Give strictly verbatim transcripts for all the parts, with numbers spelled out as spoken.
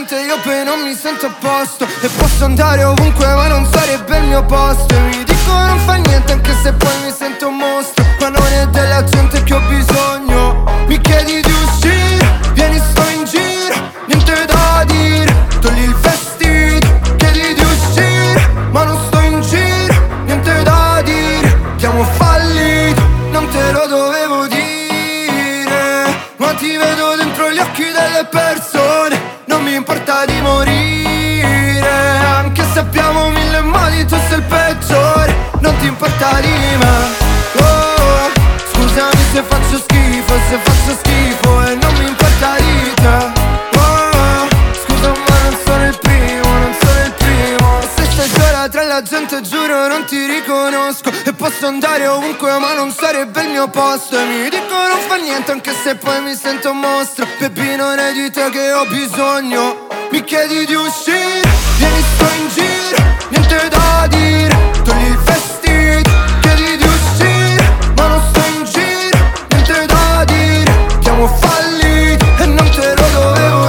gente io poi non mi sento a posto. E posso andare ovunque ma non sarebbe il mio posto. E mi dico non fa niente anche se poi mi sento un mostro. Ma non è della gente che ho bisogno. Mi chiedi di uscire, vieni sto in giro, niente da dire. Togli il vestito, chiedi di uscire, ma non sto in giro, niente da dire. Abbiamo fallito, non te lo dovevo dire, ma ti vedo dentro gli occhi delle persone. Non mi importa di morire, anche se abbiamo mille modi, tu sei il peggiore. Non ti importa di me. Oh, scusami se faccio schifo, se faccio schifo e non mi importa di te. Oh, scusa ma non sono il primo, non sono il primo. Se stai sola tra la gente giuro non ti riconosco. E posso andare ovunque ma non sarebbe il mio posto. E mi dico non fa niente anche se poi mi sento un mostro. Baby non è di te che ho bisogno. Mi chiedi di uscire, vieni sto in giro, niente da dire. Togli il vestito, chiedi di uscire, ma non sto in giro, niente da dire. Abbiamo fallito e non te lo dovevo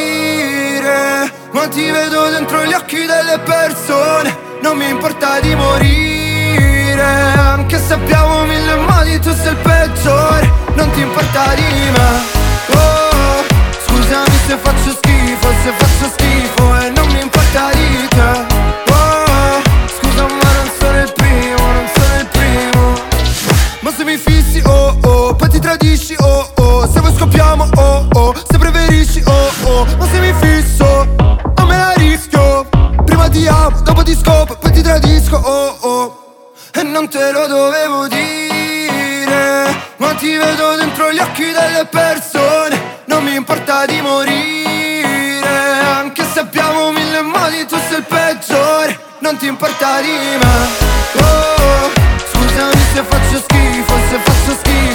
dire, ma ti vedo dentro gli occhi delle persone. Non mi importa di morire, anche se abbiamo mille modi, tu sei il peggiore. Non ti importa di me. Oh, scusami se faccio schifo, se faccio schifo e non mi importa di te. Oh, scusa ma non sono il primo, non sono il primo. Ma se mi fissi, oh oh, poi ti tradisci, oh oh. Se vuoi scoppiamo, oh oh, se preferisci, oh oh. Ma se mi fisso, non me la rischio. Prima ti amo, dopo ti scopo, poi ti tradisco, oh oh. E non te lo dovevo dire, ma ti vedo dentro gli occhi delle persone. Non mi importa di morire, anche se abbiamo mille modi, tu sei il peggiore. Non ti importa di me. Oh, scusami se faccio schifo, se faccio schifo